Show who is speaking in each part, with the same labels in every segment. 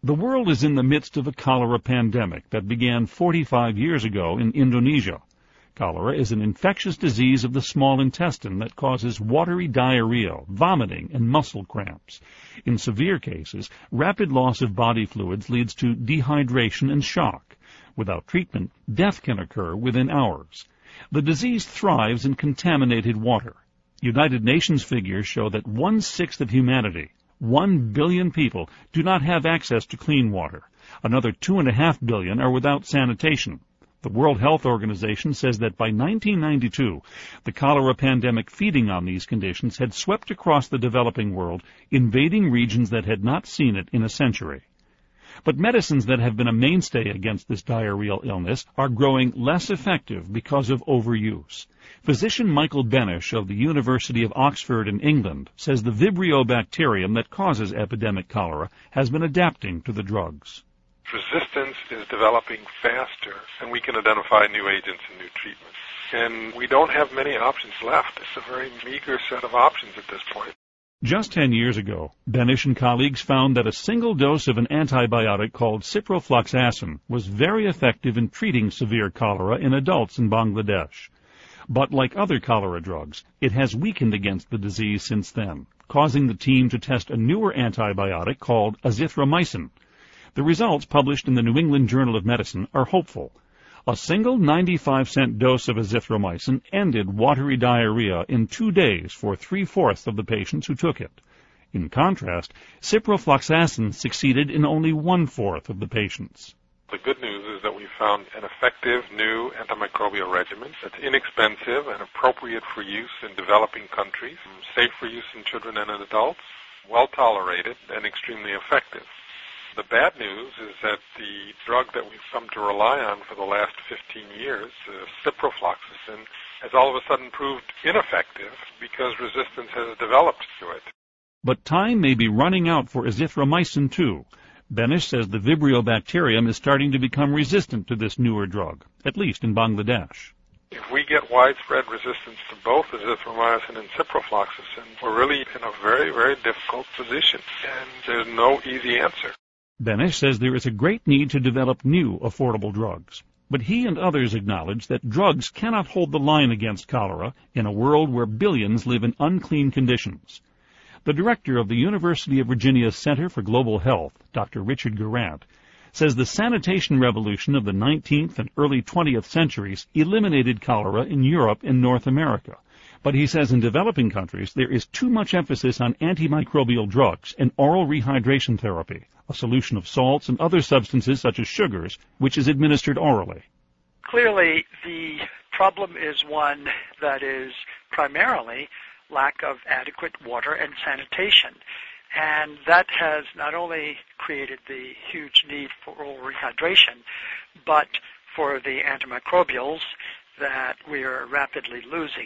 Speaker 1: The world is in the midst of a cholera pandemic that began 45 years ago in Indonesia. Cholera is an infectious disease of the small intestine that causes watery diarrhea, vomiting, and muscle cramps. In severe cases, rapid loss of body fluids leads to dehydration and shock. Without treatment, death can occur within hours. The disease thrives in contaminated water. United Nations figures show that 1/6 of humanity, 1 billion people, do not have access to clean water. Another 2.5 billion are without sanitation. The World Health Organization says that by 1992, the cholera pandemic feeding on these conditions had swept across the developing world, invading regions that had not seen it in a century. But medicines that have been a mainstay against this diarrheal illness are growing less effective because of overuse. Physician Michael Benish of the University of Oxford in England says the Vibrio bacterium that causes epidemic cholera has been adapting to the drugs.
Speaker 2: Resistance is developing faster, and we can identify new agents and new treatments. And we don't have many options left. It's a very meager set of options at this point.
Speaker 1: Just 10 years ago, Benish and colleagues found that a single dose of an antibiotic called ciprofloxacin was very effective in treating severe cholera in adults in Bangladesh. But like other cholera drugs, it has weakened against the disease since then, causing the team to test a newer antibiotic called azithromycin. The results published in the New England Journal of Medicine are hopeful. A single 95-cent dose of azithromycin ended watery diarrhea in 2 days for 3/4 of the patients who took it. In contrast, ciprofloxacin succeeded in only 1/4 of the patients.
Speaker 2: The good news is that we found an effective new antimicrobial regimen that's inexpensive and appropriate for use in developing countries, safe for use in children and in adults, well tolerated, and extremely effective. The bad news is that the drug that we've come to rely on for the last 15 years, ciprofloxacin, has all of a sudden proved ineffective because resistance has developed to it.
Speaker 1: But time may be running out for azithromycin too. Benish says the Vibrio bacterium is starting to become resistant to this newer drug, at least in Bangladesh.
Speaker 2: If we get widespread resistance to both azithromycin and ciprofloxacin, we're really in a very, very difficult position, and there's no easy answer.
Speaker 1: Benish says there is a great need to develop new, affordable drugs. But he and others acknowledge that drugs cannot hold the line against cholera in a world where billions live in unclean conditions. The director of the University of Virginia's Center for Global Health, Dr. Richard Garant, says the sanitation revolution of the 19th and early 20th centuries eliminated cholera in Europe and North America. But he says in developing countries there is too much emphasis on antimicrobial drugs and oral rehydration therapy, a solution of salts and other substances such as sugars, which is administered orally.
Speaker 3: Clearly, the problem is one that is primarily lack of adequate water and sanitation. And that has not only created the huge need for oral rehydration, but for the antimicrobials that we are rapidly losing.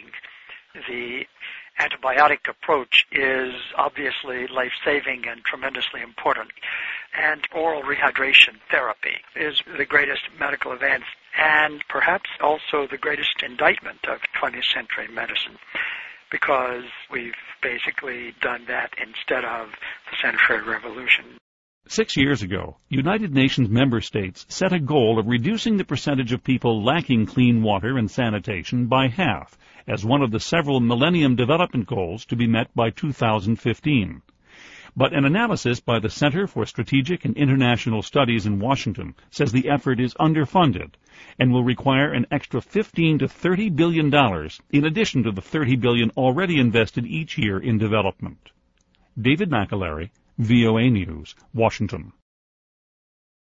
Speaker 3: The antibiotic approach is obviously life-saving and tremendously important. And oral rehydration therapy is the greatest medical advance and perhaps also the greatest indictment of 20th century medicine, because we've basically done that instead of the sanitary revolution.
Speaker 1: 6 years ago, United Nations member states set a goal of reducing the percentage of people lacking clean water and sanitation by half, as one of the several Millennium Development Goals to be met by 2015. But an analysis by the Center for Strategic and International Studies in Washington says the effort is underfunded and will require an extra $15 to $30 billion in addition to the $30 billion already invested each year in development. David McAlary, VOA News, Washington.